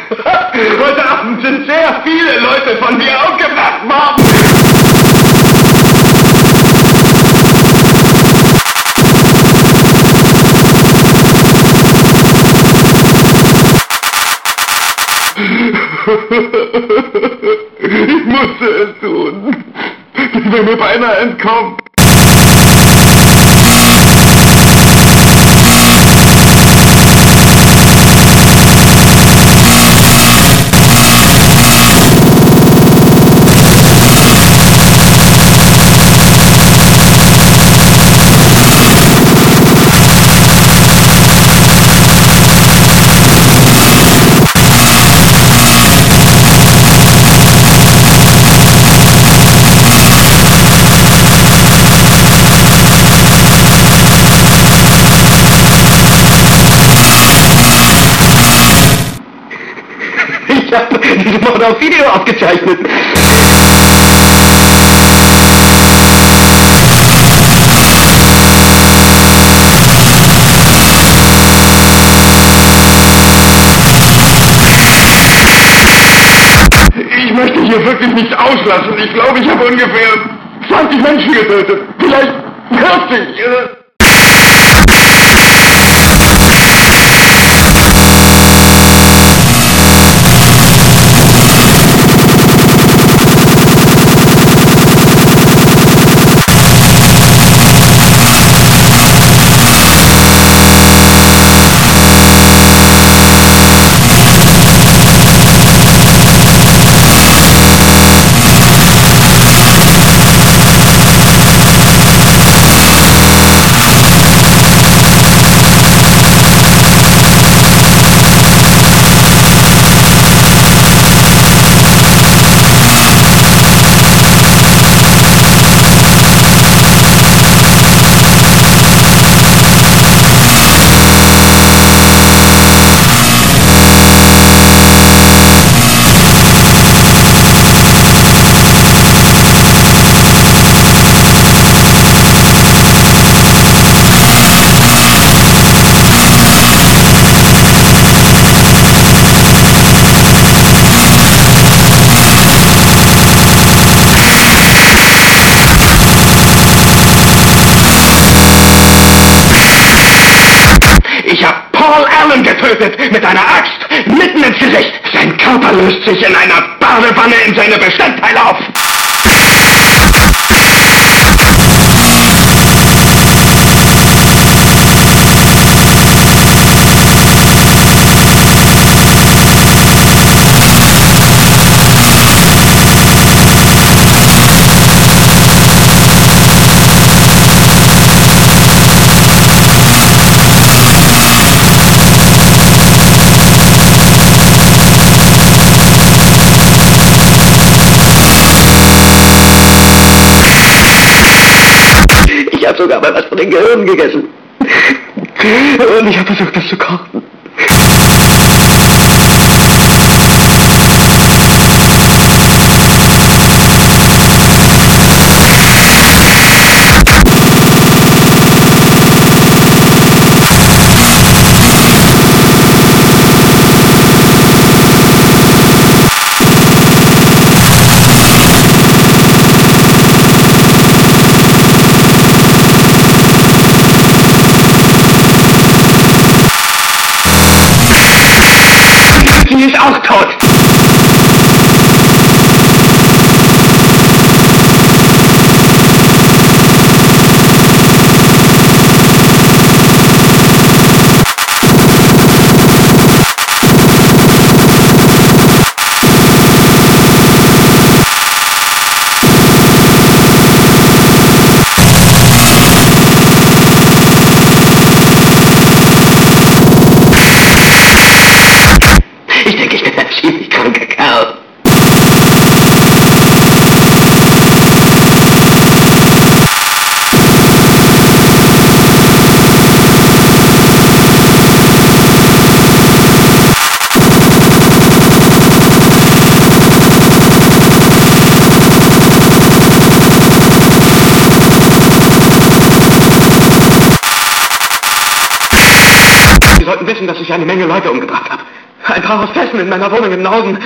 Heute Abend sind sehr viele Leute von mir aufgebracht worden. Ich musste es tun. Ich bin mir beinahe entkommen. Ich habe diese Mord auf Video aufgezeichnet. Ich möchte hier wirklich nicht auslassen. Ich glaube, ich habe ungefähr 20 Menschen getötet. Vielleicht 40. Ich habe Paul Allen getötet mit einer Axt mitten ins Gesicht. Sein Körper löst sich in einer Badewanne in seine Bestandteile auf. Ich habe sogar mal was von den Gehirnen gegessen. Und ich habe versucht, das zu kochen. Sie ist auch tot. Ich denke, ich bin ein ziemlich kranker Kerl. Sie sollten wissen, dass ich eine Menge Leute umgebracht habe. Ein paar Hostessen in meiner Wohnung im Norden.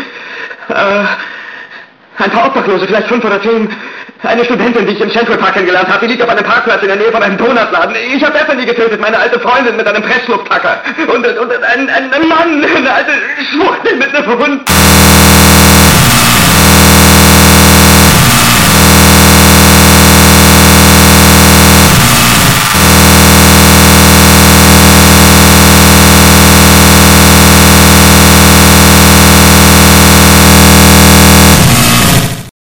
Ein paar Obdachlose, vielleicht 5 oder 10. Eine Studentin, die ich im Central Park kennengelernt habe, die liegt auf einem Parkplatz in der Nähe von einem Donutladen. Ich habe Bethany getötet, meine alte Freundin mit einem Presslufthacker. Und ein Mann, eine alte Schwuchtel mit einem Hund.